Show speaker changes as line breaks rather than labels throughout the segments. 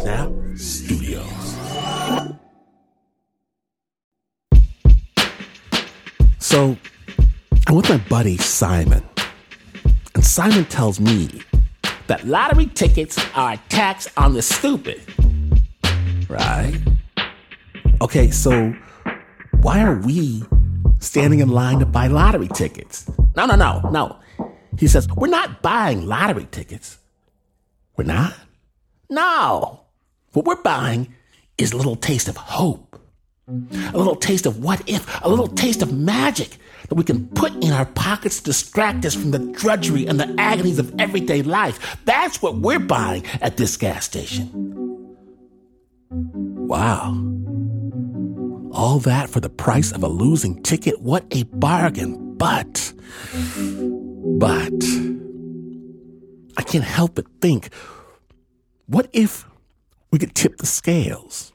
Snap Studios. So, I'm with my buddy Simon. And Simon tells me that lottery tickets are a tax on the stupid. Right? Okay, so why are we standing in line to buy lottery tickets? No. He says, we're not buying lottery tickets. We're not? No. What we're buying is a little taste of hope. A little taste of what if, a little taste of magic that we can put in our pockets to distract us from the drudgery and the agonies of everyday life. That's what we're buying at this gas station. Wow. All that for the price of a losing ticket? What a bargain. But, I can't help but think, what if we could tip the scales?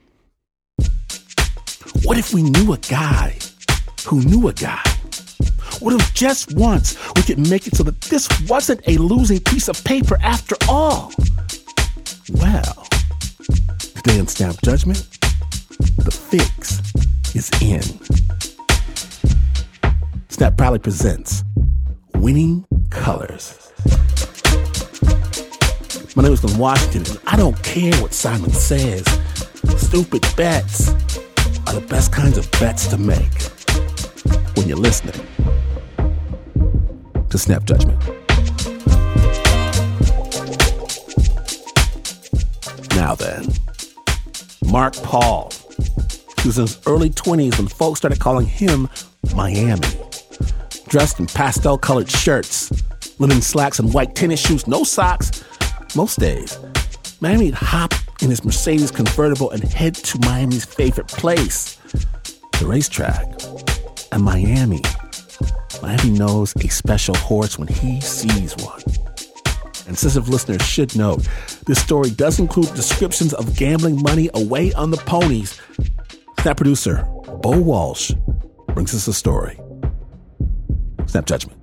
What if we knew a guy who knew a guy? What if just once we could make it so that this wasn't a losing piece of paper after all? Well, today on Snap Judgment, the fix is in. Snap proudly presents Winning Colors. My name is Glenn Washington, and I don't care what Simon says. Stupid bets are the best kinds of bets to make when you're listening to Snap Judgment. Now then, Mark Paul. He was in his early 20s when folks started calling him Miami. Dressed in pastel-colored shirts, linen slacks and white tennis shoes, no socks. Most days, Miami'd hop in his Mercedes convertible and head to Miami's favorite place, the racetrack. And Miami knows a special horse when he sees one. And sensitive listeners should know, this story does include descriptions of gambling money away on the ponies. Snap producer Bo Walsh brings us a story. Snap Judgment.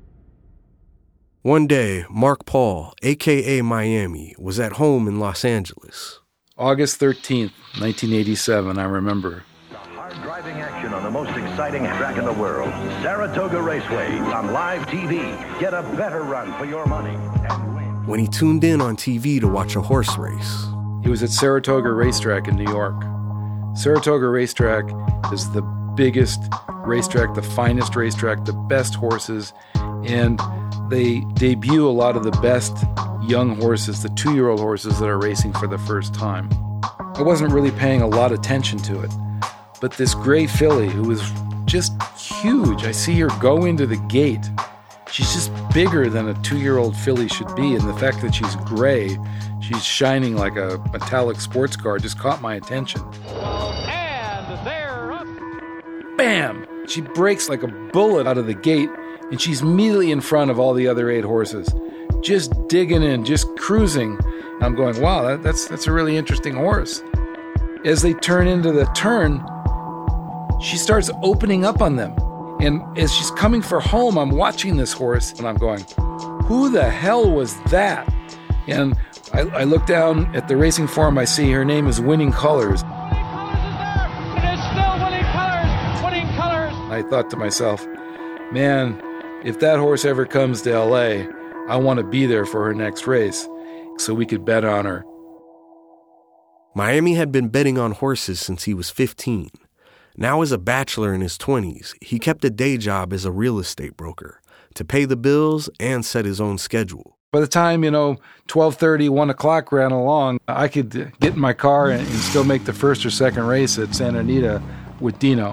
One day, Mark Paul, a.k.a. Miami, was at home in Los Angeles.
August 13th, 1987, I remember.
Hard driving action on the most exciting track in the world, Saratoga Raceway, on live TV. Get a better run for your money and win.
When he tuned in on TV to watch a horse race,
He was at Saratoga Racetrack in New York. Saratoga Racetrack is the biggest racetrack, the finest racetrack, the best horses, and they debut a lot of the best young horses, the 2-year-old horses that are racing for the first time. I wasn't really paying a lot of attention to it, but this gray filly who was just huge, I see her go into the gate. She's just bigger than a 2-year-old filly should be, and the fact that she's gray, she's shining like a metallic sports car, just caught my attention.
And they're up.
Bam! She breaks like a bullet out of the gate, and she's immediately in front of all the other 8 horses, just digging in, just cruising. And I'm going, wow, that's a really interesting horse. As they turn into the turn, she starts opening up on them. And as she's coming for home, I'm watching this horse, and I'm going, who the hell was that? And I look down at the racing form, I see her name is Winning Colors.
It is still Winning Colors.
I thought to myself, man, if that horse ever comes to LA, I want to be there for her next race so we could bet on her.
Miami had been betting on horses since he was 15. Now as a bachelor in his 20s, he kept a day job as a real estate broker to pay the bills and set his own schedule.
By the time, 12:30, 1 o'clock ran along, I could get in my car and still make the first or second race at Santa Anita with Dino.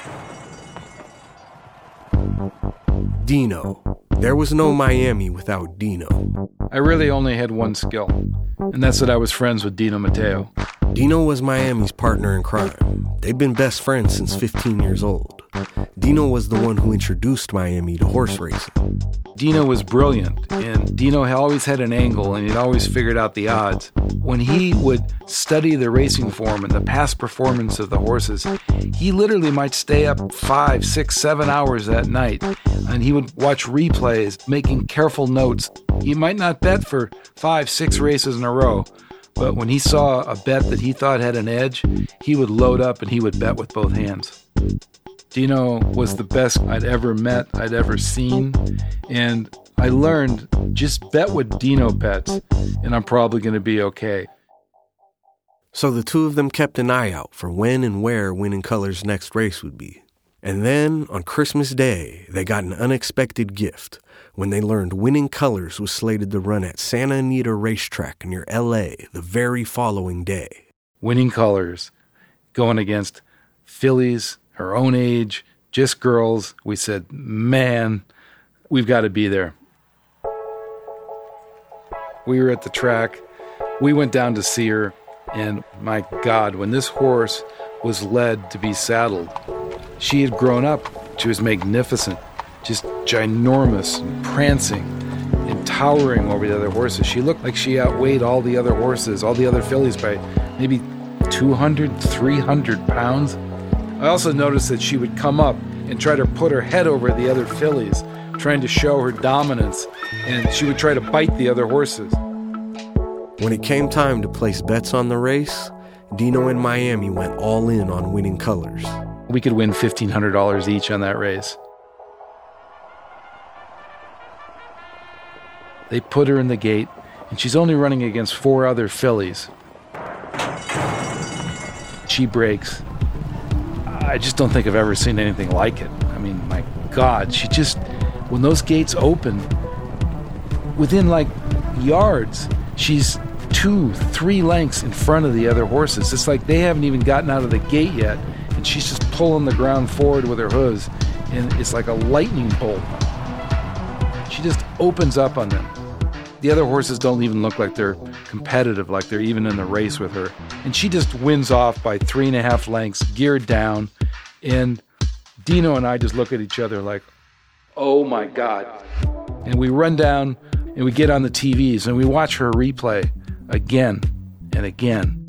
Dino. There was no Miami without Dino.
I really only had one skill, and that's that I was friends with Dino Matteo.
Dino was Miami's partner in crime. They'd been best friends since 15 years old. Dino was the one who introduced Miami to horse racing.
Dino was brilliant, and Dino always had an angle, and he'd always figured out the odds. When he would study the racing form and the past performance of the horses, he literally might stay up 5, 6, 7 hours that night, and he would watch replays, making careful notes. He might not bet for 5, 6 races in a row, But when he saw a bet that he thought had an edge, he would load up and he would bet with both hands. Dino was the best I'd ever met, I'd ever seen. And I learned, just bet with Dino bets, and I'm probably going to be okay.
So the two of them kept an eye out for when and where Winning Colors' next race would be. And then, on Christmas Day, they got an unexpected gift when they learned Winning Colors was slated to run at Santa Anita Racetrack near L.A. the very following day.
Winning Colors, going against fillies, her own age, just girls. We said, man, we've got to be there. We were at the track. We went down to see her. And my God, when this horse was led to be saddled, she had grown up. She was magnificent, just ginormous and prancing and towering over the other horses. She looked like she outweighed all the other horses, all the other fillies by maybe 200, 300 pounds. I also noticed that she would come up and try to put her head over the other fillies, trying to show her dominance, and she would try to bite the other horses.
When it came time to place bets on the race, Dino and Miami went all in on Winning Colors.
We could win $1,500 each on that race. They put her in the gate, and she's only running against 4 other fillies. She breaks. I just don't think I've ever seen anything like it. I mean, my God, she just, when those gates open, within like yards, she's 2-3 lengths in front of the other horses. It's like they haven't even gotten out of the gate yet, and she's just pulling the ground forward with her hooves, and it's like a lightning bolt. She just opens up on them. The other horses don't even look like they're competitive, like they're even in the race with her. And she just wins off by 3.5 lengths, geared down, and Dino and I just look at each other like, oh my God. And we run down and we get on the TVs and we watch her replay again and again.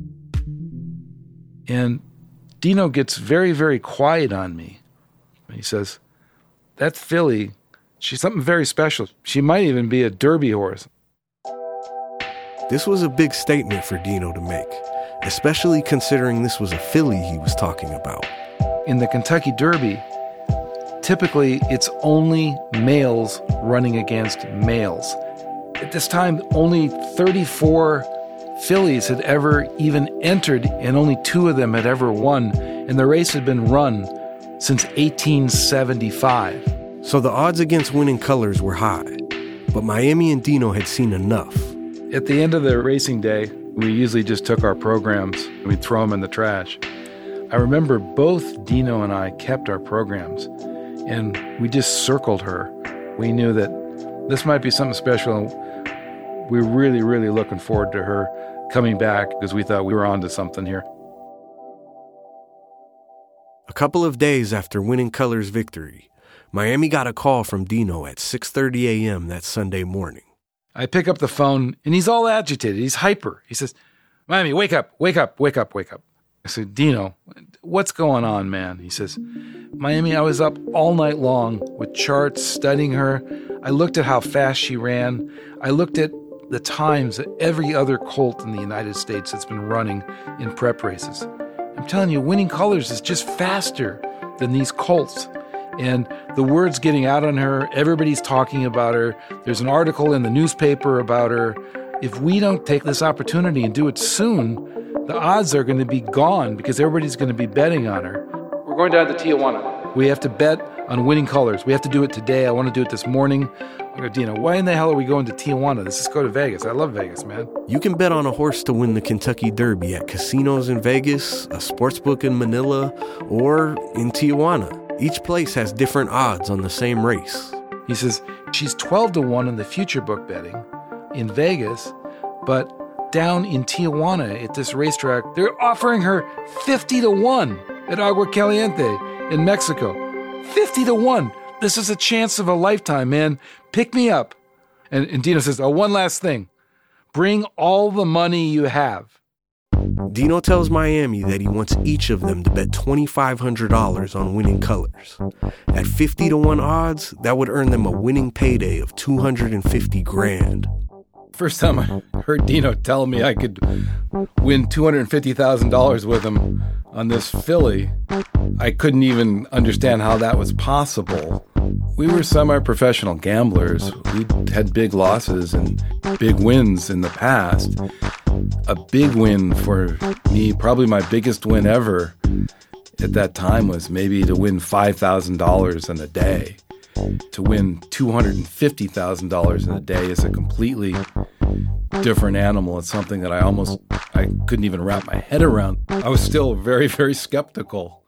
And Dino gets very, very quiet on me. He says, that filly, she's something very special. She might even be a Derby horse.
This was a big statement for Dino to make, especially considering this was a filly he was talking about.
In the Kentucky Derby, typically it's only males running against males. At this time, only 34 fillies had ever even entered, and only 2 of them had ever won, and the race had been run since 1875.
So the odds against Winning Colors were high, but Miami and Dino had seen enough.
At the end of the racing day, we usually just took our programs and we'd throw them in the trash. I remember both Dino and I kept our programs, and we just circled her. We knew that this might be something special. We were really, really looking forward to her coming back because we thought we were onto something here.
A couple of days after Winning Colors' victory, Miami got a call from Dino at 6:30 a.m. that Sunday morning.
I pick up the phone, and he's all agitated. He's hyper. He says, Miami, wake up, wake up, wake up, wake up. I said, Dino, what's going on, man? He says, Miami, I was up all night long with charts, studying her. I looked at how fast she ran. I looked at the times that every other colt in the United States that's been running in prep races. I'm telling you, Winning Colors is just faster than these colts. And the word's getting out on her. Everybody's talking about her. There's an article in the newspaper about her. If we don't take this opportunity and do it soon, the odds are going to be gone because everybody's going to be betting on her. We're going down to Tijuana. We have to bet on Winning Colors. We have to do it today. I want to do it this morning. I go, Dino, why in the hell are we going to Tijuana? Let's just go to Vegas. I love Vegas, man.
You can bet on a horse to win the Kentucky Derby at casinos in Vegas, a sportsbook in Manila, or in Tijuana. Each place has different odds on the same race.
He says, she's 12-1 in the future book betting in Vegas, but down in Tijuana at this racetrack, they're offering her 50-1 at Agua Caliente in Mexico. 50-1. This is a chance of a lifetime, man. Pick me up. And Dino says, oh, one last thing. Bring all the money you have.
Dino tells Miami that he wants each of them to bet $2,500 on Winning Colors. At 50-1 odds, that would earn them a winning payday of $250,000.
First time I heard Dino tell me I could win $250,000 with him on this filly, I couldn't even understand how that was possible. We were semi-professional gamblers. We had big losses and big wins in the past. A big win for me, probably my biggest win ever at that time, was maybe to win $5,000 in a day. To win $250,000 in a day is a completely different animal. It's something that I couldn't even wrap my head around. I was still very, very skeptical.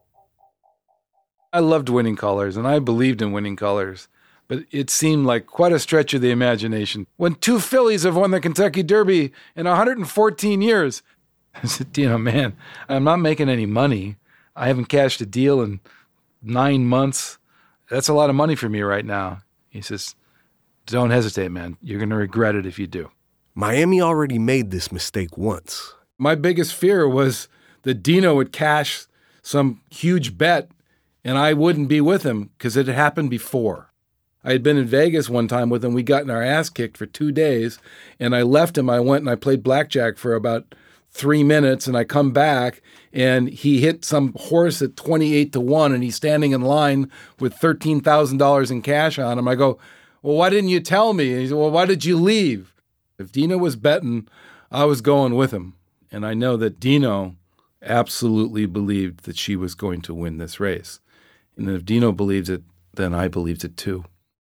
I loved Winning Colors, and I believed in Winning Colors, but it seemed like quite a stretch of the imagination. When 2 fillies have won the Kentucky Derby in 114 years, I said, Dino, man, I'm not making any money. I haven't cashed a deal in 9 months. That's a lot of money for me right now. He says, don't hesitate, man. You're going to regret it if you do.
Miami already made this mistake once.
My biggest fear was that Dino would cash some huge bet and I wouldn't be with him because it had happened before. I had been in Vegas one time with him. We got in our ass kicked for 2 days, and I left him. I went and I played blackjack for about 3 minutes, and I come back, and he hit some horse at 28-1, and he's standing in line with $13,000 in cash on him. I go, well, why didn't you tell me? And he said, well, why did you leave? If Dino was betting, I was going with him. And I know that Dino absolutely believed that she was going to win this race. And if Dino believes it, then I believed it too.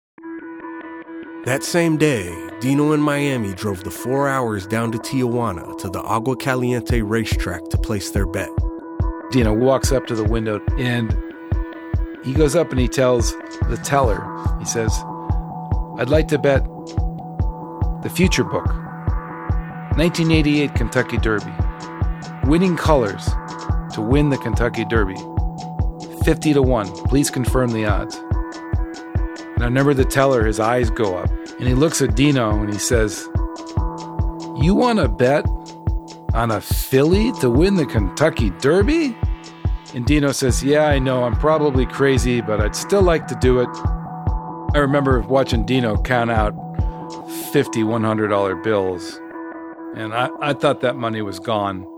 That same day, Dino and Miami drove the 4 hours down to Tijuana to the Agua Caliente racetrack to place their bet.
Dino walks up to the window and he goes up and he tells the teller, he says, I'd like to bet the future book, 1988 Kentucky Derby, Winning Colors to win the Kentucky Derby, 50-1. Please confirm the odds. And I remember the teller, his eyes go up, and he looks at Dino and he says, you want to bet on a filly to win the Kentucky Derby? And Dino says, yeah, I know, I'm probably crazy, but I'd still like to do it. I remember watching Dino count out $50, $100 bills, and I thought that money was gone.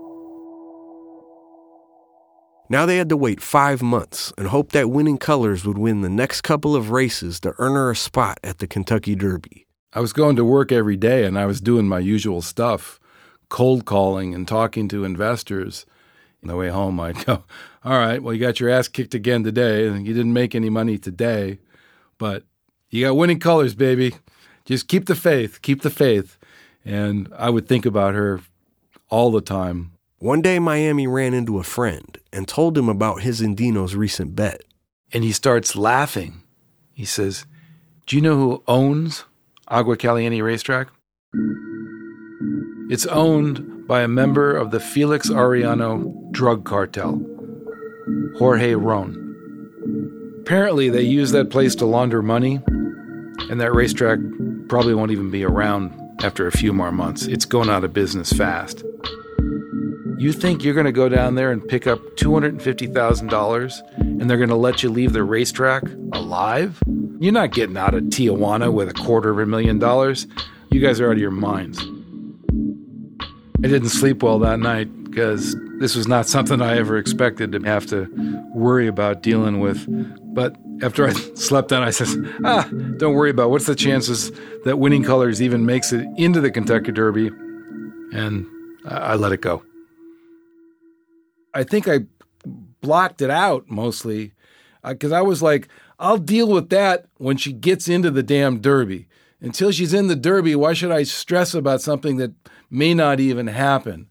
Now they had to wait 5 months and hope that Winning Colors would win the next couple of races to earn her a spot at the Kentucky Derby.
I was going to work every day and I was doing my usual stuff, cold calling and talking to investors. On the way home, I'd go, all right, well, you got your ass kicked again today. You didn't make any money today, but you got Winning Colors, baby. Just keep the faith, keep the faith. And I would think about her all the time.
One day, Miami ran into a friend and told him about his and Dino's recent bet.
And he starts laughing. He says, do you know who owns Agua Caliente Racetrack? It's owned by a member of the Felix Arellano drug cartel, Jorge Ron. Apparently, they use that place to launder money, and that racetrack probably won't even be around after a few more months. It's going out of business fast. You think you're going to go down there and pick up $250,000 and they're going to let you leave the racetrack alive? You're not getting out of Tijuana with $250,000. You guys are out of your minds. I didn't sleep well that night because this was not something I ever expected to have to worry about dealing with. But after I slept down, I said, don't worry about it. What's the chances that Winning Colors even makes it into the Kentucky Derby? And I let it go. I think I blocked it out mostly because I was like, I'll deal with that when she gets into the damn Derby. Until she's in the Derby, why should I stress about something that may not even happen?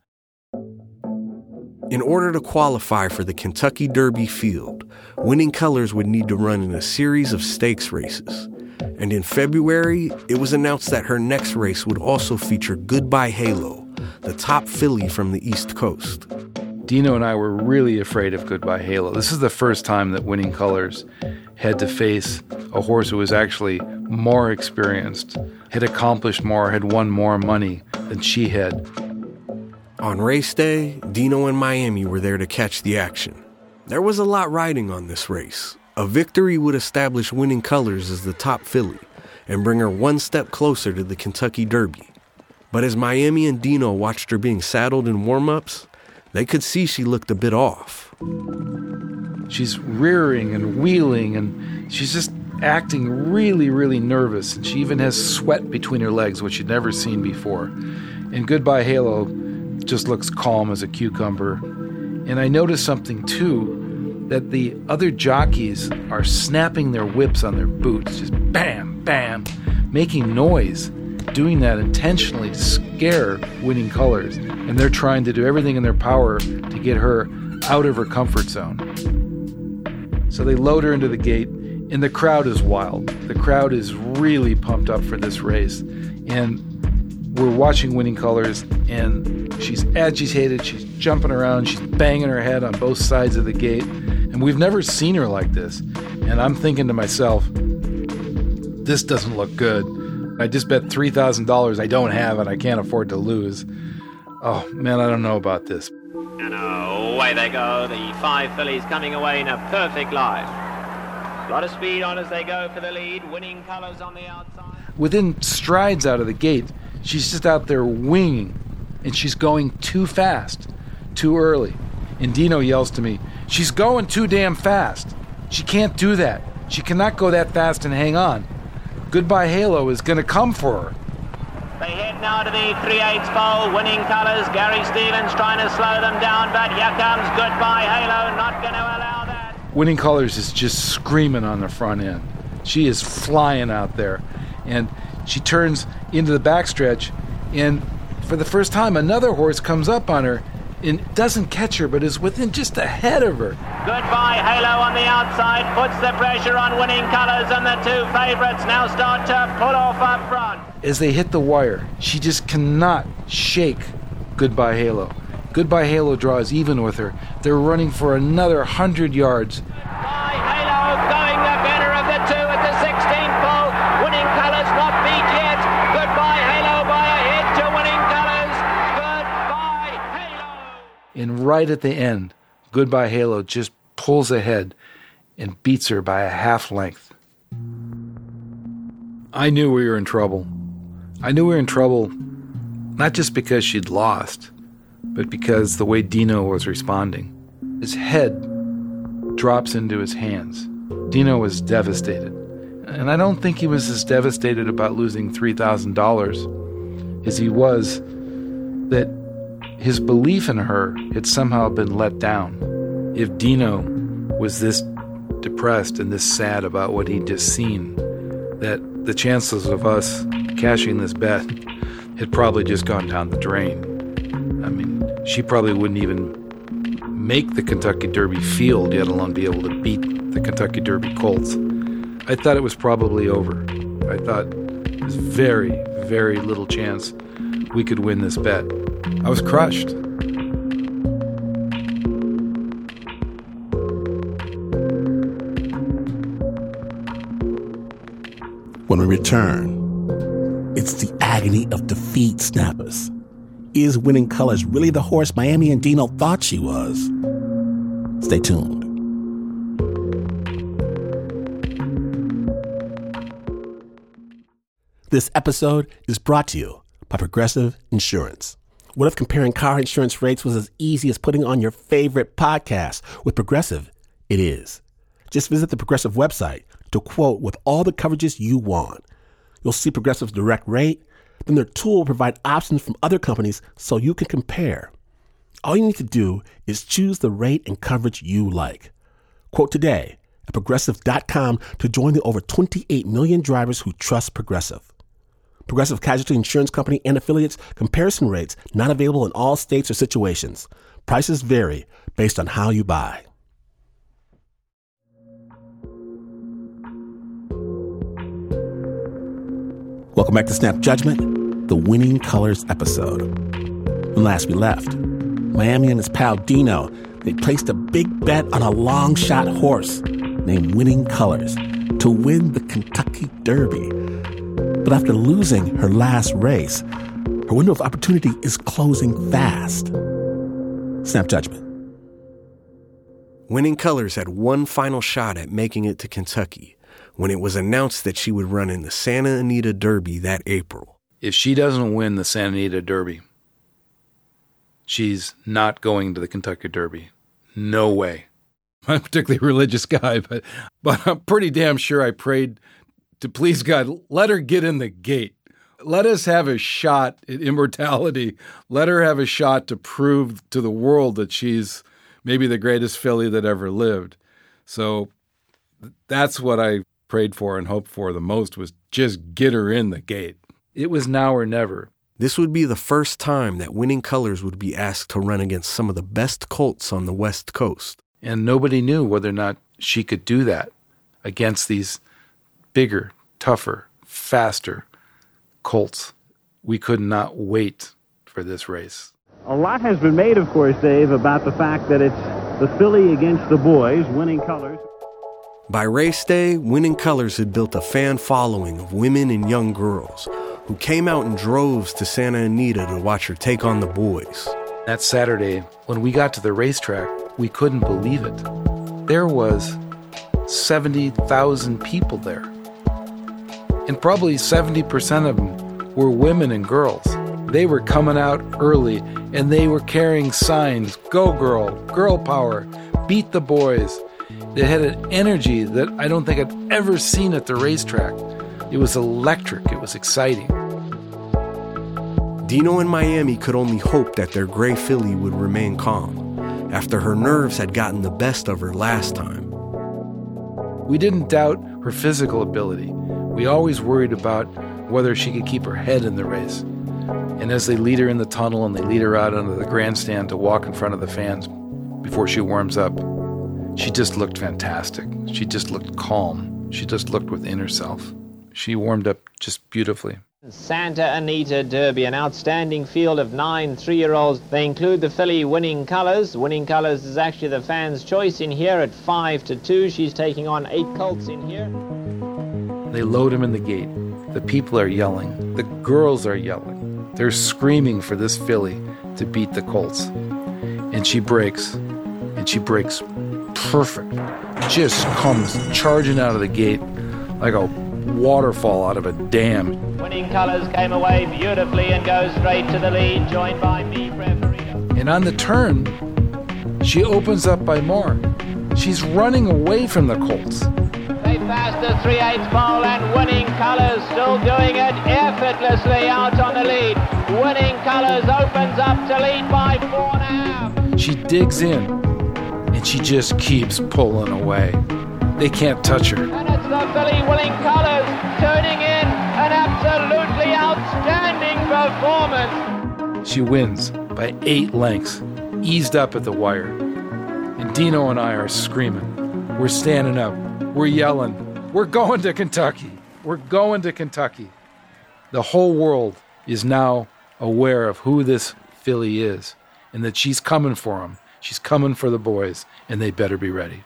In order to qualify for the Kentucky Derby field, Winning Colors would need to run in a series of stakes races. And in February, it was announced that her next race would also feature Goodbye Halo, the top filly from the East Coast.
Dino and I were really afraid of Goodbye Halo. This is the first time that Winning Colors had to face a horse who was actually more experienced, had accomplished more, had won more money than she had.
On race day, Dino and Miami were there to catch the action. There was a lot riding on this race. A victory would establish Winning Colors as the top filly and bring her one step closer to the Kentucky Derby. But as Miami and Dino watched her being saddled in warm-ups, they could see she looked a bit off.
She's rearing and wheeling, and she's just acting really, really nervous. And she even has sweat between her legs, which she'd never seen before. And Goodbye Halo just looks calm as a cucumber. And I noticed something, too, that the other jockeys are snapping their whips on their boots, just bam, bam, making noise, doing that intentionally to scare Winning Colors. And they're trying to do everything in their power to get her out of her comfort zone. So they load her into the gate, and the crowd is wild. The crowd is really pumped up for this race. And we're watching Winning Colors, and she's agitated, she's jumping around, she's banging her head on both sides of the gate. And we've never seen her like this. And I'm thinking to myself, this doesn't look good. I just bet $3,000 I don't have and I can't afford to lose. Oh, man, I don't know about this.
And away they go, the 5 fillies coming away in a perfect line. A lot of speed on as they go for the lead, Winning Colors on the outside.
Within strides out of the gate, she's just out there winging, and she's going too fast, too early. And Dino yells to me, she's going too damn fast. She can't do that. She cannot go that fast and hang on. Goodbye Halo is going to come for her.
They head now to the 3/8 pole, Winning Colors. Gary Stevens trying to slow them down, but here comes Goodbye Halo, not going to allow that.
Winning Colors is just screaming on the front end. She is flying out there, and she turns into the backstretch, and for the first time, another horse comes up on her and doesn't catch her, but is within just ahead of her.
Goodbye Halo on the outside, puts the pressure on Winning Colors, and the 2 favorites now start to pull off up front.
As they hit the wire, she just cannot shake Goodbye Halo. Goodbye Halo draws even with her. They're running for another 100 yards.
Goodbye Halo going the better of the 2 at the 16th pole. Winning Colors not beat yet. Goodbye Halo by a head to Winning Colors. Goodbye Halo.
And right at the end, Goodbye Halo just pulls ahead and beats her by a half length. I knew we were in trouble. I knew we were in trouble not just because she'd lost, but because the way Dino was responding. His head drops into his hands. Dino was devastated. And I don't think he was as devastated about losing $3,000 as he was that his belief in her had somehow been let down. If Dino was this depressed and this sad about what he'd just seen, that the chances of us cashing this bet had probably just gone down the drain. I mean, she probably wouldn't even make the Kentucky Derby field, yet alone be able to beat the Kentucky Derby colts. I thought it was probably over. I thought there's very, very little chance we could win this bet. I was crushed.
When we return, it's the agony of defeat, Snappers. Is Winning Colors really the horse Miami and Dino thought she was? Stay tuned. This episode is brought to you by Progressive Insurance. What if comparing car insurance rates was as easy as putting on your favorite podcast? With Progressive, it is. Just visit the Progressive website to quote with all the coverages you want. You'll see Progressive's direct rate. Then their tool will provide options from other companies so you can compare. All you need to do is choose the rate and coverage you like. Quote today at Progressive.com to join the over 28 million drivers who trust Progressive. Progressive Casualty Insurance Company and affiliates. Comparison rates not available in all states or situations. Prices vary based on how you buy. Welcome back to Snap Judgment, the Winning Colors episode. When last we left, Miami and his pal Dino, they placed a big bet on a long shot horse named Winning Colors to win the Kentucky Derby. But after losing her last race, her window of opportunity is closing fast. Snap Judgment.
Winning Colors had one final shot at making it to Kentucky when it was announced that she would run in the Santa Anita Derby that April.
If she doesn't win the Santa Anita Derby, she's not going to the Kentucky Derby. No way. I'm a particularly religious guy, but I'm pretty damn sure I prayed to please God, let her get in the gate. Let us have a shot at immortality. Let her have a shot to prove to the world that she's maybe the greatest filly that ever lived. So that's what I prayed for and hoped for the most, was just get her in the gate. It was now or never.
This would be the first time that Winning Colors would be asked to run against some of the best colts on the West Coast.
And nobody knew whether or not she could do that against these bigger, tougher, faster colts. We could not wait for this race.
A lot has been made, of course, Dave, about the fact that it's the filly against the boys, Winning Colors.
By race day, Winning Colors had built a fan following of women and young girls who came out in droves to Santa Anita to watch her take on the boys.
That Saturday, when we got to the racetrack, we couldn't believe it. There was 70,000 people there. And probably 70% of them were women and girls. They were coming out early, and they were carrying signs, "Go girl, girl power, beat the boys." They had an energy that I don't think I'd ever seen at the racetrack. It was electric. It was exciting.
Dino and Miami could only hope that their gray filly would remain calm after her nerves had gotten the best of her last time.
We didn't doubt her physical ability. We always worried about whether she could keep her head in the race. And as they lead her in the tunnel and they lead her out onto the grandstand to walk in front of the fans before she warms up, she just looked fantastic. She just looked calm. She just looked within herself. She warmed up just beautifully.
Santa Anita Derby, an outstanding field of 9 3-year-olds. They include the filly Winning Colors. Winning Colors is actually the fans' choice in here at 5-2. She's taking on 8 colts in here.
They load him in the gate. The people are yelling. The girls are yelling. They're screaming for this filly to beat the colts. And she breaks. And she breaks perfect. Just comes charging out of the gate like a waterfall out of a dam.
Winning Colors came away beautifully and goes straight to the lead, joined by me, Preferito.
And on the turn, she opens up by more. She's running away from the colts.
They passed the 3/8 pole, and Winning Colors still doing it effortlessly out on the lead. Winning Colors opens up to lead by 4.5.
She digs in, and she just keeps pulling away. They can't touch her.
And it's the filly Winning Colors turning in an absolutely outstanding performance.
She wins by 8 lengths, eased up at the wire. And Dino and I are screaming. We're standing up. We're yelling. We're going to Kentucky. We're going to Kentucky. The whole world is now aware of who this filly is and that she's coming for them. She's coming for the boys, and they better be ready.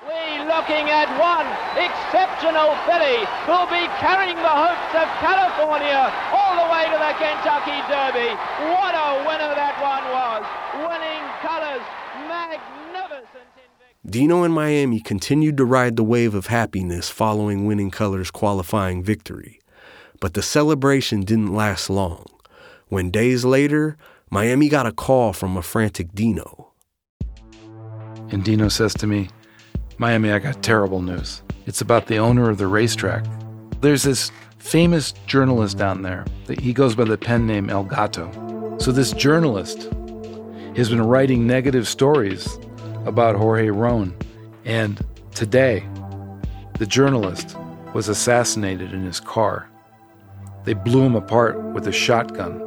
Looking at one exceptional filly who'll be carrying the hopes of California all the way to the Kentucky Derby. What a winner that one was. Winning Colors, magnificent.
Dino and Miami continued to ride the wave of happiness following Winning Colors' qualifying victory. But the celebration didn't last long. When days later, Miami got a call from a frantic Dino.
And Dino says to me, "Miami, I got terrible news. It's about the owner of the racetrack. There's this famous journalist down there. He goes by the pen name El Gato. So this journalist has been writing negative stories about Jorge Roan. And today, the journalist was assassinated in his car. They blew him apart with a shotgun.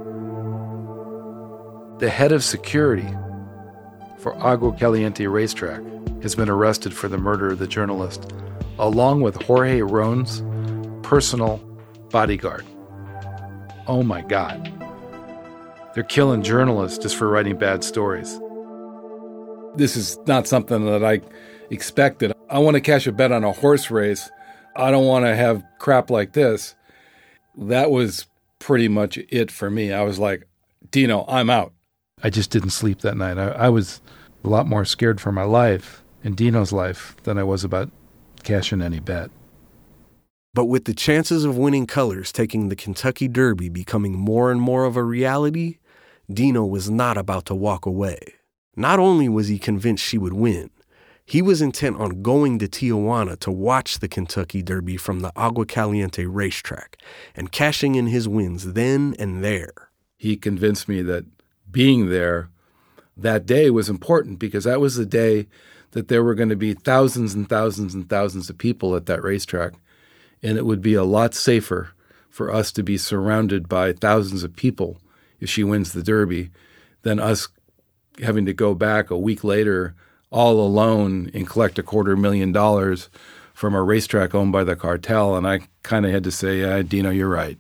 The head of security for Agua Caliente Racetrack has been arrested for the murder of the journalist, along with Jorge Roan's personal bodyguard. Oh my God. They're killing journalists just for writing bad stories. This is not something that I expected. I want to cash a bet on a horse race. I don't want to have crap like this. That was pretty much it for me. I was like, Dino, I'm out. I just didn't sleep that night. I was a lot more scared for my life and Dino's life than I was about cashing any bet.
But with the chances of winning colors taking the Kentucky Derby becoming more and more of a reality, Dino was not about to walk away. Not only was he convinced she would win, he was intent on going to Tijuana to watch the Kentucky Derby from the Agua Caliente racetrack and cashing in his wins then and there.
He convinced me that being there that day was important because that was the day that there were going to be thousands and thousands and thousands of people at that racetrack. And it would be a lot safer for us to be surrounded by thousands of people if she wins the Derby than us having to go back a week later all alone and collect $250,000 from a racetrack owned by the cartel. And I kind of had to say, yeah, Dino, you're right.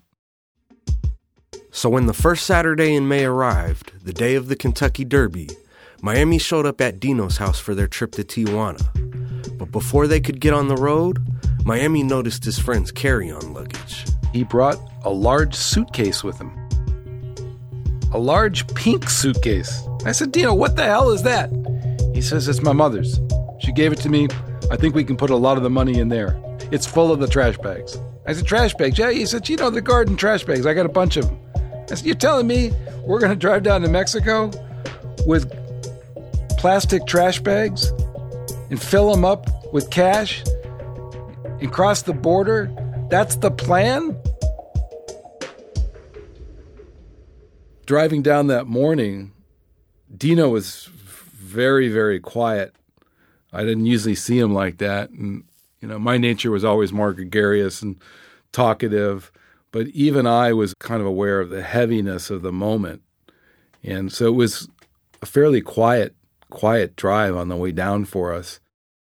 So when the first Saturday in May arrived, the day of the Kentucky Derby, Miami showed up at Dino's house for their trip to Tijuana. But before they could get on the road, Miami noticed his friend's carry-on luggage.
He brought a large suitcase with him. A large pink suitcase. I said, Dino, what the hell is that? He says, it's my mother's. She gave it to me. I think we can put a lot of the money in there. It's full of the trash bags. I said, trash bags? Yeah, he said, the garden trash bags. I got a bunch of them. I said, you're telling me we're going to drive down to Mexico with plastic trash bags and fill them up with cash and cross the border? That's the plan? Driving down that morning, Dino was very, very quiet. I didn't usually see him like that. And, my nature was always more gregarious and talkative. But even I was kind of aware of the heaviness of the moment. And so it was a fairly quiet drive on the way down for us.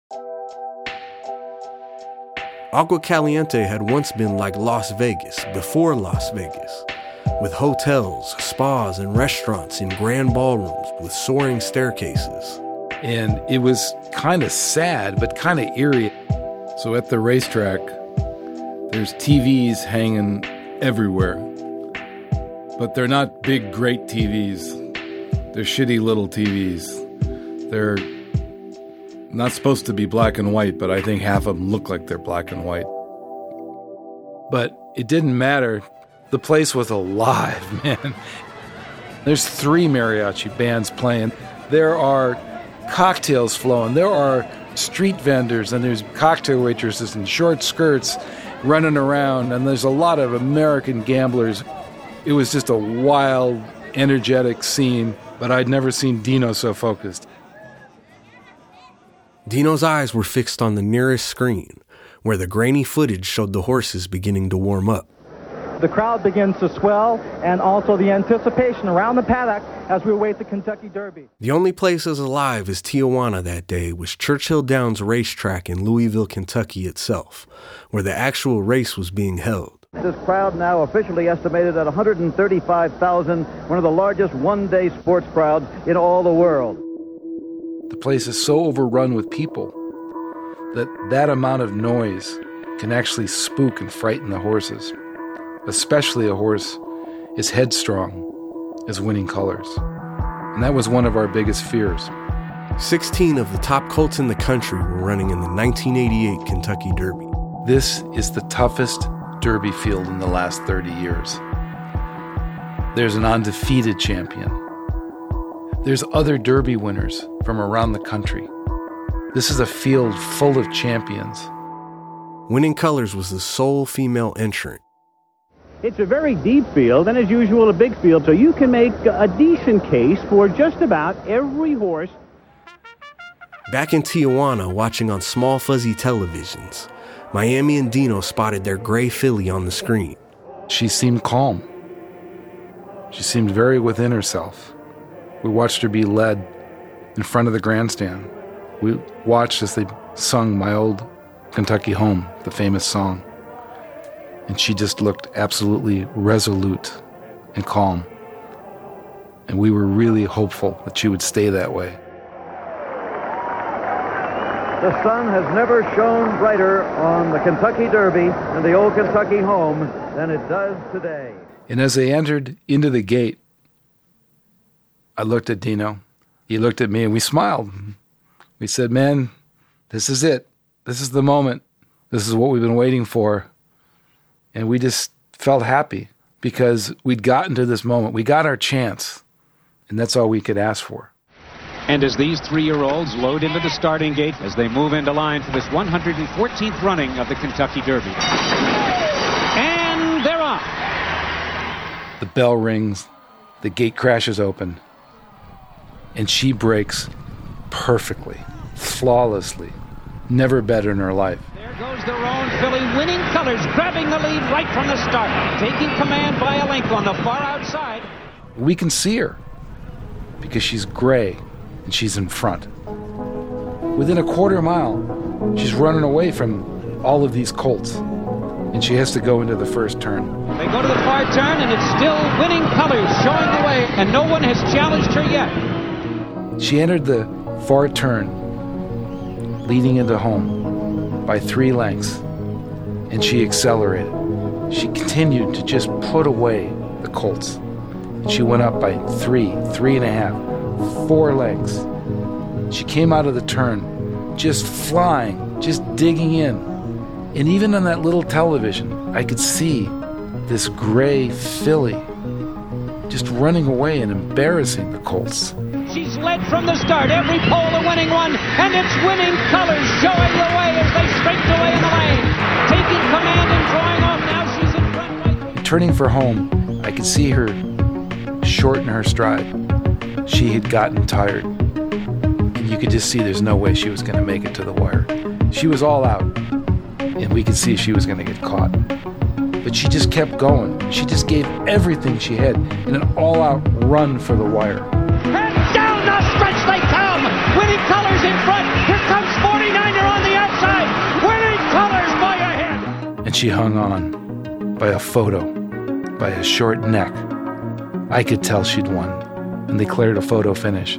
Agua Caliente had once been like Las Vegas before Las Vegas, with hotels, spas, and restaurants in grand ballrooms with soaring staircases.
And it was kind of sad, but kind of eerie. So at the racetrack, there's TVs hanging everywhere. But they're not big, great TVs. They're shitty little TVs. They're not supposed to be black and white, but I think half of them look like they're black and white. But it didn't matter. The place was alive, man. There's 3 mariachi bands playing. There are cocktails flowing. There are street vendors, and there's cocktail waitresses in short skirts running around, and there's a lot of American gamblers. It was just a wild, energetic scene, but I'd never seen Dino so focused.
Dino's eyes were fixed on the nearest screen, where the grainy footage showed the horses beginning to warm up.
The crowd begins to swell, and also the anticipation around the paddock as we await the Kentucky Derby.
The only place as alive as Tijuana that day was Churchill Downs Racetrack in Louisville, Kentucky itself, where the actual race was being held.
This crowd now officially estimated at 135,000, one of the largest one-day sports crowds in all the world.
The place is so overrun with people that amount of noise can actually spook and frighten the horses, especially a horse as headstrong as Winning Colors. And that was one of our biggest fears.
16 of the top colts in the country were running in the 1988 Kentucky Derby.
This is the toughest Derby field in the last 30 years. There's an undefeated champion. There's other Derby winners from around the country. This is a field full of champions.
Winning Colors was the sole female entrant.
It's a very deep field, and as usual, a big field, so you can make a decent case for just about every horse.
Back in Tijuana, watching on small fuzzy televisions, Miami and Dino spotted their gray filly on the screen.
She seemed calm. She seemed very within herself. We watched her be led in front of the grandstand. We watched as they sung My Old Kentucky Home, the famous song. And she just looked absolutely resolute and calm. And we were really hopeful that she would stay that way.
The sun has never shone brighter on the Kentucky Derby and the Old Kentucky Home than it does today.
And as they entered into the gate, I looked at Dino. He looked at me, and we smiled. We said, man, this is it. This is the moment. This is what we've been waiting for. And we just felt happy because we'd gotten to this moment. We got our chance, and that's all we could ask for.
And as these 3-year-olds load into the starting gate as they move into line for this 114th running of the Kentucky Derby. And they're off.
The bell rings, the gate crashes open, and she breaks perfectly, flawlessly, never better in her life.
There goes the Roan filly, Winning Colors, grabbing the lead right from the start, taking command by a length on the far outside.
We can see her because she's gray and she's in front. Within a quarter mile, she's running away from all of these colts, and she has to go into the first turn.
They go to the far turn, and it's still Winning Colors showing the way, and no one has challenged her yet.
She entered the far turn, leading into home by 3 lengths, and she accelerated. She continued to just put away the colts. She went up by 3, 3.5, 4 lengths. She came out of the turn just flying, just digging in. And even on that little television, I could see this gray filly just running away and embarrassing the colts.
She's led from the start, every pole a winning one, and it's Winning Colors showing the way as they straighten away in the lane. Taking command and drawing off, now she's in front. Right.
Turning for home, I could see her shorten her stride. She had gotten tired. And you could just see there's no way she was going to make it to the wire. She was all out, and we could see she was going to get caught. But she just kept going. She just gave everything she had in an all-out run for the wire.
And down the stretch they come! Winning Colors in front! Here comes 49er on the outside! Winning Colors by a head!
And she hung on by a photo, by a short neck. I could tell she'd won, and they declared a photo finish.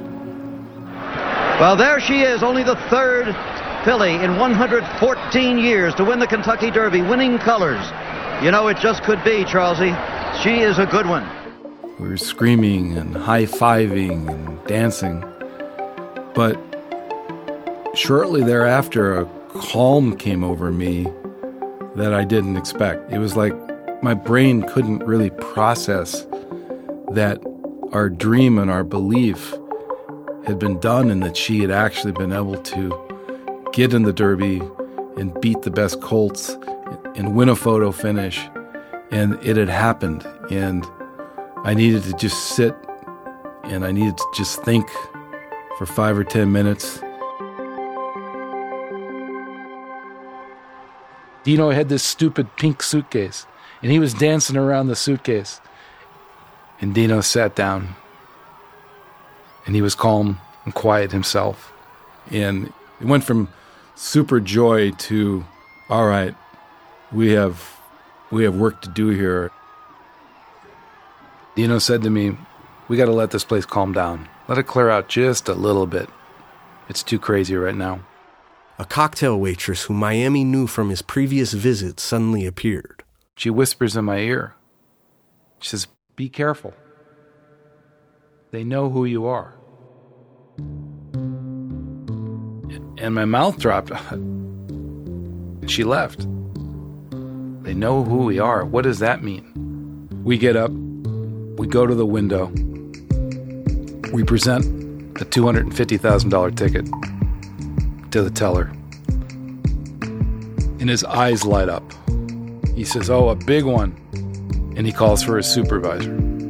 Well, there she is, only the 3rd filly in 114 years to win the Kentucky Derby, Winning Colors. You know, it just could be, Charlesy. She is a good one.
We were screaming and high-fiving and dancing. But shortly thereafter, a calm came over me that I didn't expect. It was like my brain couldn't really process that our dream and our belief had been done and that she had actually been able to get in the Derby and beat the best colts and win a photo finish. And it had happened. And I needed to just sit and I needed to just think for 5 or 10 minutes. Dino had this stupid pink suitcase, and he was dancing around the suitcase. And Dino sat down, and he was calm and quiet himself. And it went from super joy to, all right, we have work to do here. Dino said to me, we got to let this place calm down. Let it clear out just a little bit. It's too crazy right now.
A cocktail waitress who Miami knew from his previous visit suddenly appeared.
She whispers in my ear. She says, be careful. They know who you are. And my mouth dropped. She left. They know who we are. What does that mean? We get up. We go to the window. We present a $250,000 ticket to the teller. And his eyes light up. He says, oh, a big one. And he calls for his supervisor.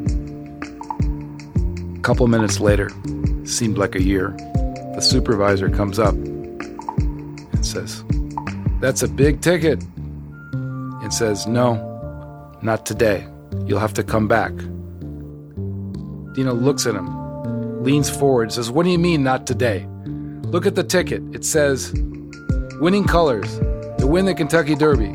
A couple minutes later, seemed like a year, the supervisor comes up and says, that's a big ticket. And says, no, not today. You'll have to come back. Dino looks at him, leans forward, and says, what do you mean, not today? Look at the ticket. It says, Winning Colors to win the Kentucky Derby.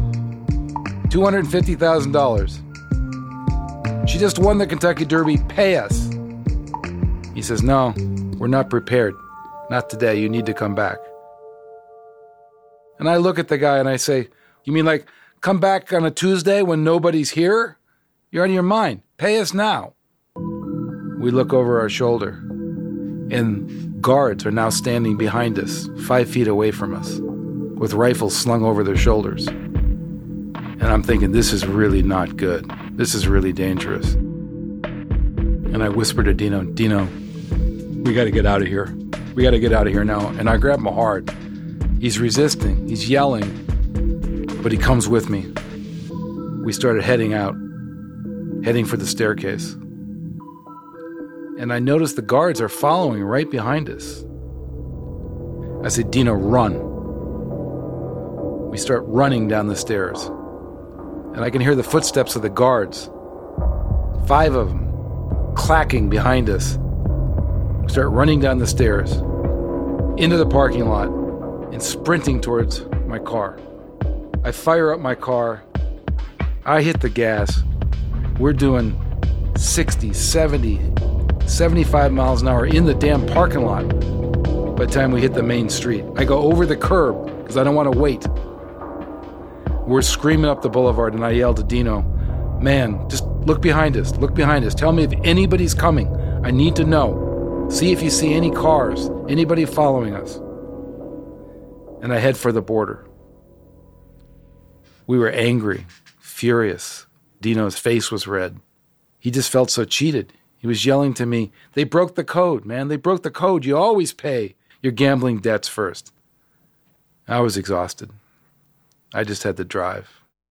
$250,000. She just won the Kentucky Derby. Pay us. He says, no, we're not prepared. Not today. You need to come back. And I look at the guy and I say, you mean like come back on a Tuesday when nobody's here? You're on your mind. Pay us now. We look over our shoulder, and guards are now standing behind us, 5 feet away from us, with rifles slung over their shoulders. And I'm thinking, this is really not good. This is really dangerous. And I whispered to Dino, we got to get out of here. We got to get out of here now. And I grab him hard. He's resisting. He's yelling. But he comes with me. We started heading out, heading for the staircase. And I noticed the guards are following right behind us. I said, Dino, run. We start running down the stairs. And I can hear the footsteps of the guards. 5 of them clacking behind us. We start running down the stairs, into the parking lot, and sprinting towards my car. I fire up my car. I hit the gas. We're doing 60, 70, 75 miles an hour in the damn parking lot by the time we hit the main street. I go over the curb because I don't want to wait. We're screaming up the boulevard, and I yell to Dino, man, just look behind us. Look behind us. Tell me if anybody's coming. I need to know. See if you see any cars, anybody following us. And I head for the border. We were angry, furious. Dino's face was red. He just felt so cheated. He was yelling to me, they broke the code, man. They broke the code. You always pay your gambling debts first. I was exhausted. I just had to drive.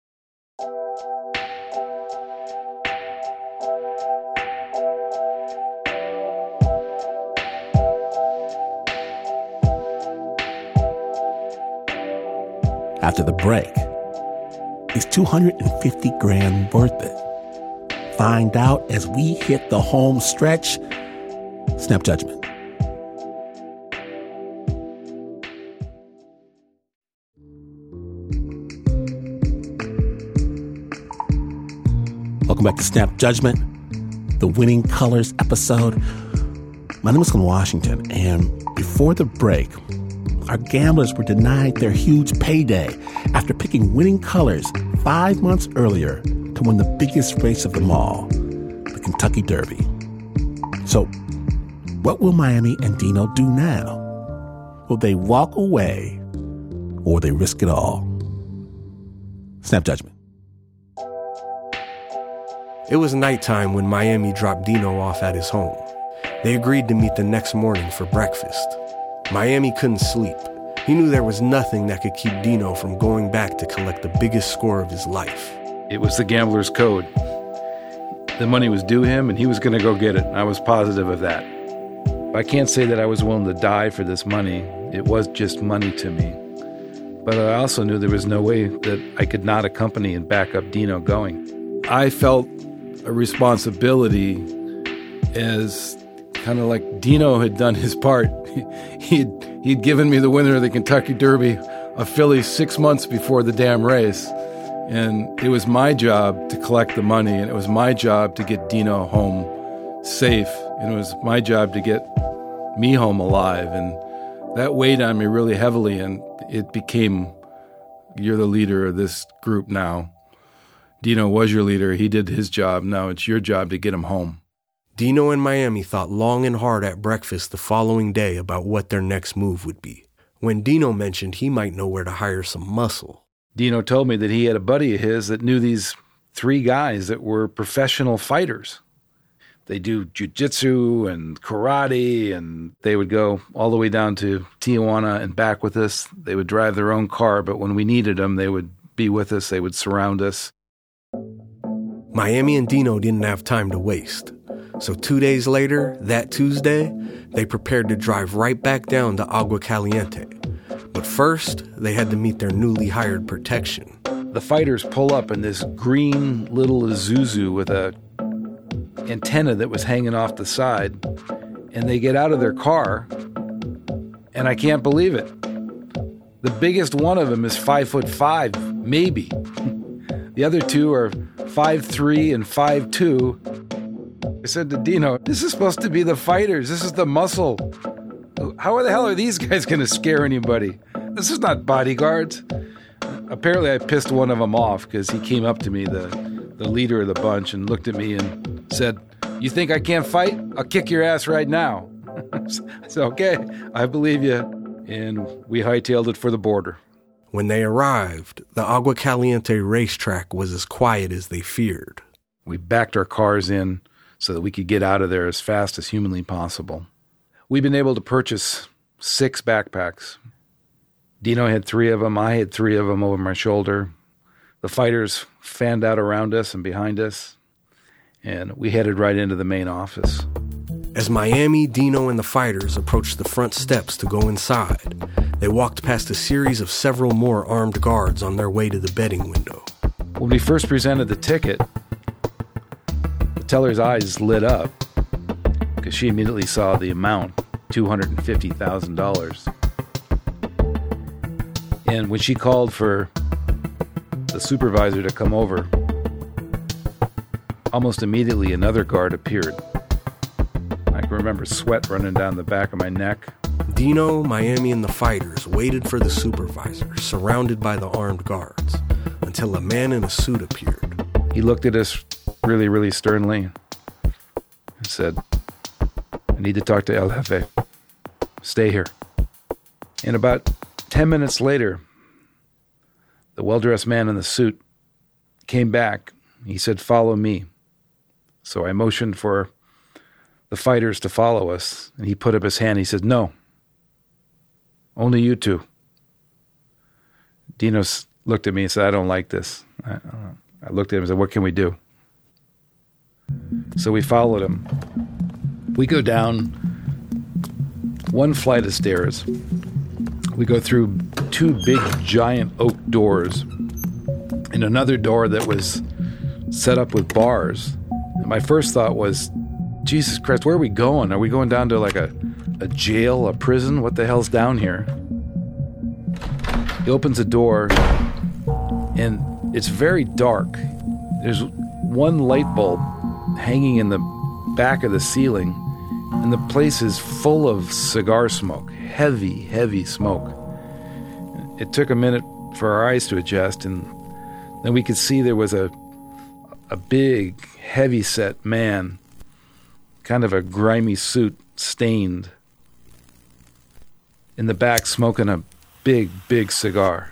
After the break, is $250,000 worth it? Find out as we hit the home stretch. Snap Judgment. Welcome back to Snap Judgment, the Winning Colors episode. My name is Glenn Washington, and before the break, our gamblers were denied their huge payday after picking Winning Colors 5 months earlier to win the biggest race of them all, the Kentucky Derby. So, what will Miami and Dino do now? Will they walk away, or will they risk it all? Snap Judgment.
It was nighttime when Miami dropped Dino off at his home. They agreed to meet the next morning for breakfast. Miami couldn't sleep. He knew there was nothing that could keep Dino from going back to collect the biggest score of his life.
It was the gambler's code. The money was due him, and he was going to go get it. I was positive of that. I can't say that I was willing to die for this money. It was just money to me. But I also knew there was no way that I could not accompany and back up Dino going. I felt a responsibility as kind of like Dino had done his part. He'd given me the winner of the Kentucky Derby, a filly 6 months before the damn race. And it was my job to collect the money, and it was my job to get Dino home safe, and it was my job to get me home alive. And that weighed on me really heavily, and it became, you're the leader of this group now. Dino was your leader. He did his job. Now it's your job to get him home.
Dino and Miami thought long and hard at breakfast the following day about what their next move would be, when Dino mentioned he might know where to hire some muscle.
Dino told me that he had a buddy of his that knew these 3 guys that were professional fighters. They do jiu-jitsu and karate, and they would go all the way down to Tijuana and back with us. They would drive their own car, but when we needed them, they would be with us. They would surround us.
Miami and Dino didn't have time to waste. So 2 days later, that Tuesday, they prepared to drive right back down to Agua Caliente. But first, they had to meet their newly hired protection.
The fighters pull up in this green little Isuzu with a antenna that was hanging off the side, and they get out of their car, and I can't believe it. The biggest one of them is 5'5", maybe. The other 2 are 5'3" and 5'2". I said to Dino, this is supposed to be the fighters. This is the muscle. How the hell are these guys going to scare anybody? This is not bodyguards. Apparently I pissed one of them off because he came up to me, the leader of the bunch, and looked at me and said, you think I can't fight? I'll kick your ass right now. I said, okay, I believe you. And we hightailed it for the border.
When they arrived, the Agua Caliente racetrack was as quiet as they feared.
We backed our cars in so that we could get out of there as fast as humanly possible. We've been able to purchase 6 backpacks. Dino had 3 of them. I had 3 of them over my shoulder. The fighters fanned out around us and behind us, and we headed right into the main office.
As Miami, Dino, and the fighters approached the front steps to go inside, they walked past a series of several more armed guards on their way to the betting window.
When we first presented the ticket, the teller's eyes lit up because she immediately saw the amount, $250,000. And when she called for the supervisor to come over, almost immediately another guard appeared. I can remember sweat running down the back of my neck.
Dino, Miami, and the fighters waited for the supervisor, surrounded by the armed guards, until a man in a suit appeared.
He looked at us really, really sternly and said, "I need to talk to El Jefe. Stay here." And about 10 minutes later, the well-dressed man in the suit came back. He said, "Follow me." So I motioned for the fighters to follow us, and he put up his hand. He said, "No, only you two." Dino looked at me and said, "I don't like this." I looked at him and said, "What can we do?" So we followed him. We go down one flight of stairs. We go through 2 big, giant oak doors and another door that was set up with bars. And my first thought was, Jesus Christ, where are we going? Are we going down to like a jail, a prison? What the hell's down here? He opens a door, and it's very dark. There's one light bulb hanging in the back of the ceiling, and the place is full of cigar smoke, heavy, heavy smoke. It took a minute for our eyes to adjust, and then we could see there was a big, heavy-set man, kind of a grimy suit, stained, in the back smoking a big, big cigar.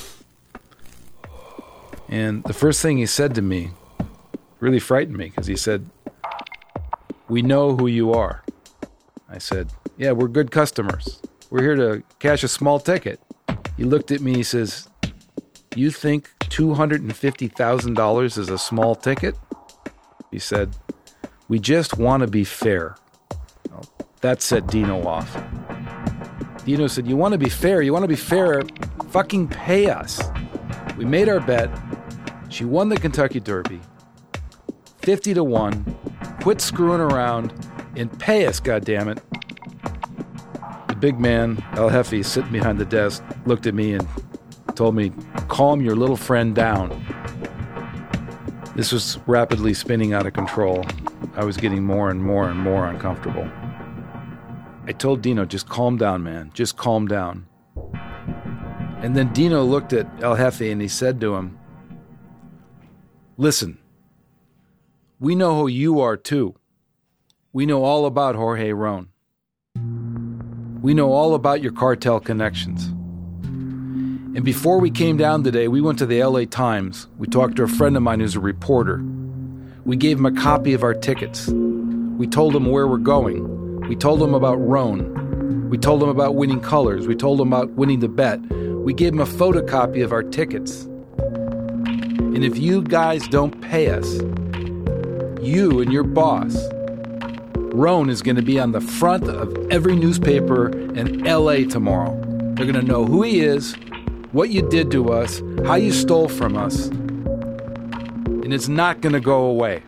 And the first thing he said to me really frightened me, because he said, "We know who you are." I said, "Yeah, we're good customers. We're here to cash a small ticket." He looked at me, he says, "You think $250,000 is a small ticket?" He said, "We just want to be fair." Well, that set Dino off. Dino said, "You want to be fair? You want to be fair? Fucking pay us." We made our bet. She won the Kentucky Derby. 50-1. Quit screwing around and pay us, goddammit. The big man, El Jefe, sitting behind the desk, looked at me and told me, "Calm your little friend down." This was rapidly spinning out of control. I was getting more and more and more uncomfortable. I told Dino, "Just calm down, man. Just calm down." And then Dino looked at El Jefe and he said to him, "Listen, we know who you are too. We know all about Jorge Roan. We know all about your cartel connections. And before we came down today, we went to the LA Times. We talked to a friend of mine who's a reporter. We gave him a copy of our tickets. We told him where we're going. We told him about Roan. We told him about Winning Colors. We told him about winning the bet. We gave him a photocopy of our tickets. And if you guys don't pay us, you and your boss, Roan is going to be on the front of every newspaper in LA tomorrow. They're going to know who he is, what you did to us, how you stole from us, and it's not going to go away."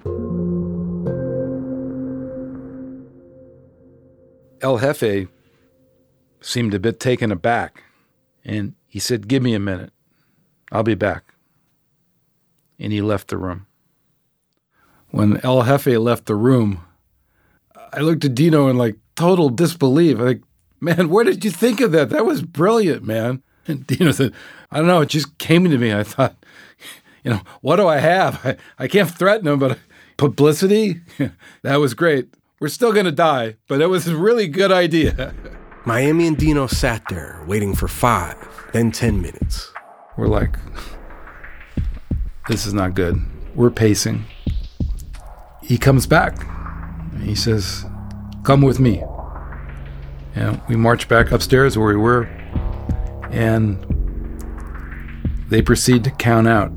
El Jefe seemed a bit taken aback, and he said, "Give me a minute. I'll be back." And he left the room. When El Jefe left the room, I looked at Dino in like total disbelief. Like, "Man, where did you think of that? That was brilliant, man." And Dino said, "I don't know, it just came to me. I thought, what do I have? I can't threaten him, but publicity? That was great. We're still going to die, but it was a really good idea."
Miami and Dino sat there, waiting for 5, then 10 minutes.
We're like, this is not good. We're pacing. He comes back. He says, come with me. And we march back upstairs where we were, and they proceed to count out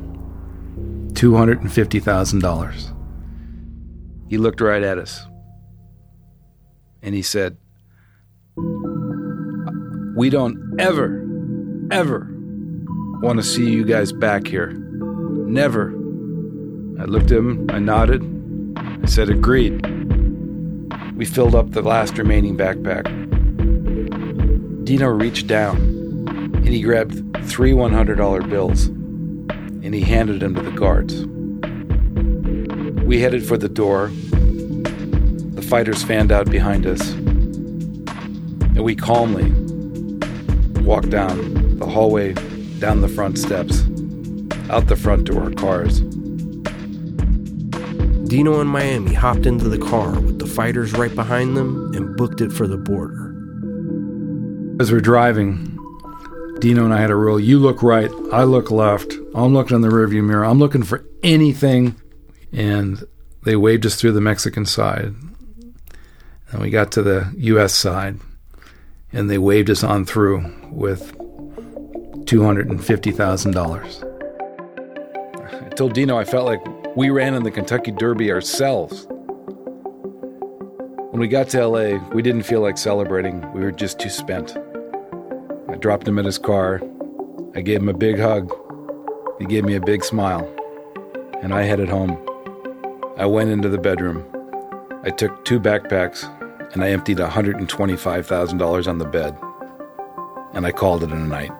$250,000. He looked right at us, and he said, we don't ever want to see you guys back here. Never. I looked at him, I nodded, I said, agreed. We filled up the last remaining backpack. Dino reached down, and he grabbed 3 $100 bills, and he handed them to the guards. We headed for the door. The fighters fanned out behind us, and we calmly walked down the hallway, down the front steps, out the front to our cars.
Dino and Miami hopped into the car with the fighters right behind them and booked it for the border.
As we're driving, Dino and I had a rule. You look right, I look left. I'm looking in the rearview mirror. I'm looking for anything. And they waved us through the Mexican side. And we got to the U.S. side, and they waved us on through with $250,000. I told Dino I felt like we ran in the Kentucky Derby ourselves. When we got to L.A., we didn't feel like celebrating. We were just too spent. I dropped him in his car. I gave him a big hug. He gave me a big smile. And I headed home. I went into the bedroom. I took 2 backpacks, and I emptied $125,000 on the bed. And I called it a night.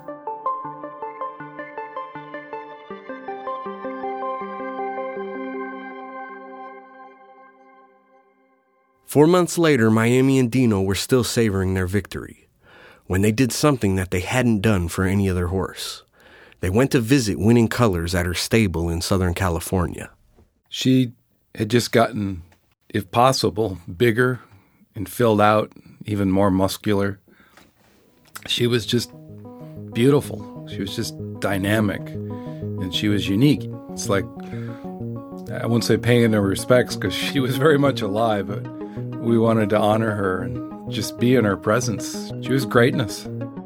Four months later, Miami and Dino were still savoring their victory when they did something that they hadn't done for any other horse. They went to visit Winning Colors at her stable in Southern California.
She had just gotten, if possible, bigger and filled out, even more muscular. She was just beautiful. She was just dynamic, and she was unique. It's like, I wouldn't say paying her respects because she was very much alive, but we wanted to honor her and just be in her presence. She was greatness.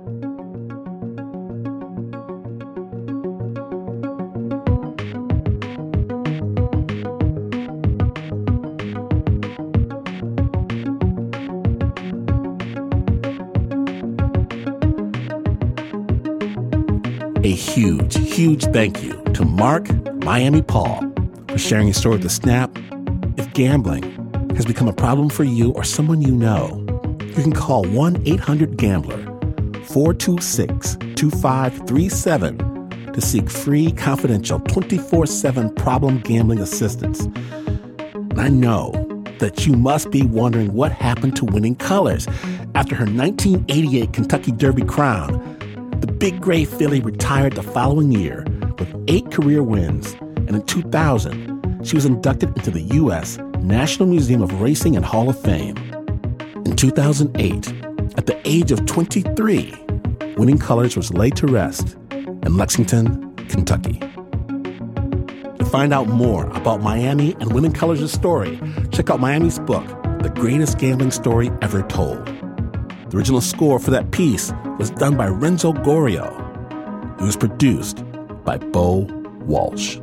A huge thank you to Mark Miami Paul for sharing his story with The Snap. If gambling has become a problem for you or someone you know, you can call 1-800-GAMBLER 426-2537 to seek free, confidential, 24/7 problem gambling assistance. And I know that you must be wondering what happened to Winning Colors after her 1988 Kentucky Derby crown. The Big Gray filly retired the following year with 8 career wins, and in 2000, she was inducted into the U.S. National Museum of Racing and Hall of Fame. In 2008, at the age of 23, Winning Colors was laid to rest in Lexington, Kentucky. To find out more about Miami and Winning Colors' story, check out Miami's book, The Greatest Gambling Story Ever Told. The original score for that piece was done by Renzo Gorrio. It was produced by Bo Walsh.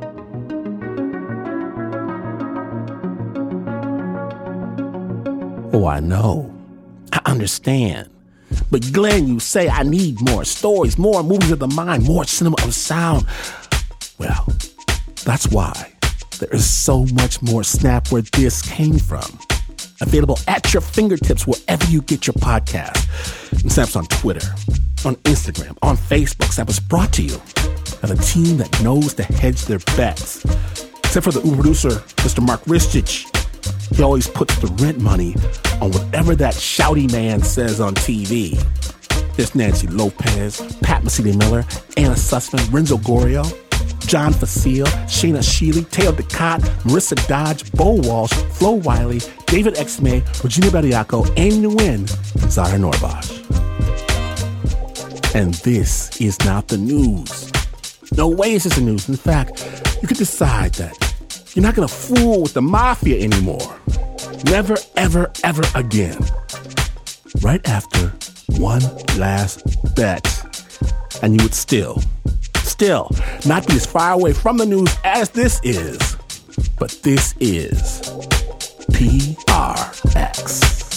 Oh, I know. I understand. But Glenn, you say I need more stories, more movies of the mind, more cinema of sound. Well, that's why there is so much more Snap where this came from. Available at your fingertips wherever you get your podcast. And Snap's on Twitter, on Instagram, on Facebook. Snap is brought to you by the team that knows to hedge their bets. Except for the Uber producer, Mr. Mark Ristich. He always puts the rent money on whatever that shouty man says on TV. There's Nancy Lopez, Pat Mesiti-Miller, Anna Sussman, Renzo Gorrio, John Facile, Shayna Shealy, Teo DeCott, Marissa Dodge, Bo Walsh, Flo Wiley, David Exmay, Virginia Bediaco, Annie Nguyen, and Zara Norbosch. And this is not the news. No way is this a news. In fact, you could decide that you're not going to fool with the mafia anymore. Never, ever, ever again. Right after one last bet. And you would still not be as far away from the news as this is. But this is PRX.